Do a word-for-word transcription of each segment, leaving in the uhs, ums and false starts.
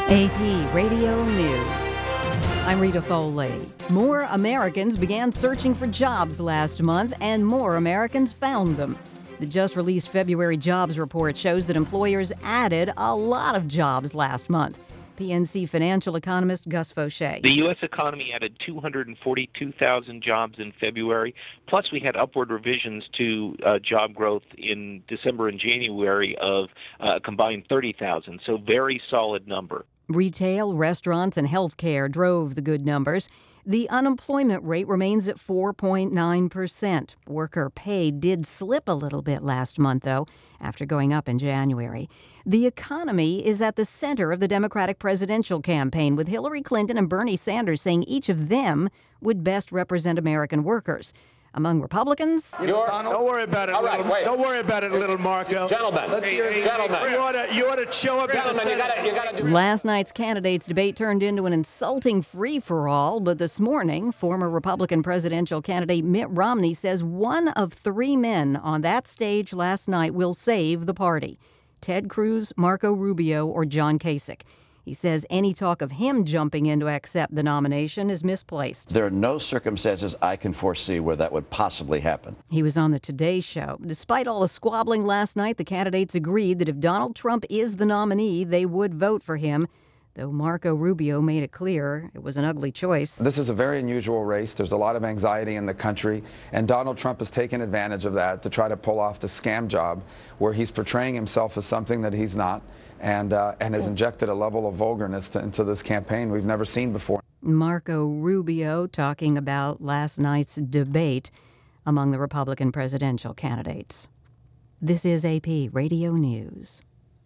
A P Radio News. I'm Rita Foley. More Americans began searching for jobs last month, and more Americans found them. The just-released February jobs report shows that employers added a lot of jobs last month. P N C financial economist Gus Faucher. The U S economy added two hundred forty-two thousand jobs in February, plus we had upward revisions to uh, job growth in December and January of uh, a combined thirty thousand, so very solid number. Retail, restaurants, and healthcare drove the good numbers. The unemployment rate remains at four point nine percent. Worker pay did slip a little bit last month, though, after going up in January. The economy is at the center of the Democratic presidential campaign, with Hillary Clinton and Bernie Sanders saying each of them would best represent American workers. Among Republicans, You're, don't worry about it, All right, little, wait. don't worry about it, little Marco. Gentlemen, Let's hear hey, it. gentlemen. You ought to, you ought to show up. Gentlemen, you gotta, you gotta do. last night's candidates debate turned into an insulting free-for-all, but this morning, former Republican presidential candidate Mitt Romney says one of three men on that stage last night will save the party: Ted Cruz, Marco Rubio, or John Kasich. He says any talk of him jumping in to accept the nomination is misplaced. There are no circumstances I can foresee where that would possibly happen. He was on the Today Show. Despite all the squabbling last night, the candidates agreed that if Donald Trump is the nominee, they would vote for him, though Marco Rubio made it clear it was an ugly choice. This is a very unusual race. There's a lot of anxiety in the country, and Donald Trump has taken advantage of that to try to pull off the scam job where he's portraying himself as something that he's not, and uh, and has injected a level of vulgarness to, into this campaign we've never seen before. Marco Rubio talking about last night's debate among the Republican presidential candidates. This is A P Radio News.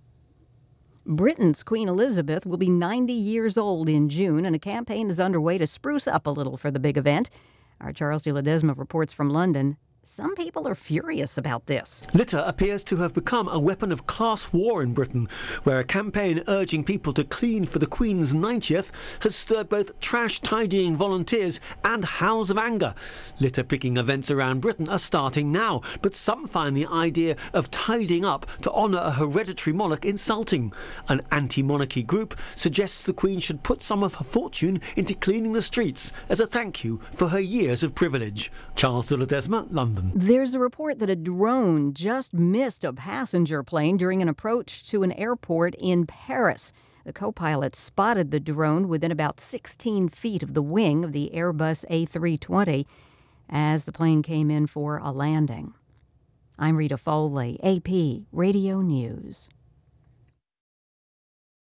Britain's Queen Elizabeth will be ninety years old in June, and a campaign is underway to spruce up a little for the big event. Our Charles de Ledesma reports from London. Some people are furious about this. Litter appears to have become a weapon of class war in Britain, where a campaign urging people to clean for the Queen's ninetieth has stirred both trash-tidying volunteers and howls of anger. Litter-picking events around Britain are starting now, but some find the idea of tidying up to honour a hereditary monarch insulting. An anti-monarchy group suggests the Queen should put some of her fortune into cleaning the streets as a thank you for her years of privilege. Charles de Ledesma, London. There's a report that a drone just missed a passenger plane during an approach to an airport in Paris. The co-pilot spotted the drone within about sixteen feet of the wing of the Airbus A three twenty as the plane came in for a landing. I'm Rita Foley, A P Radio News.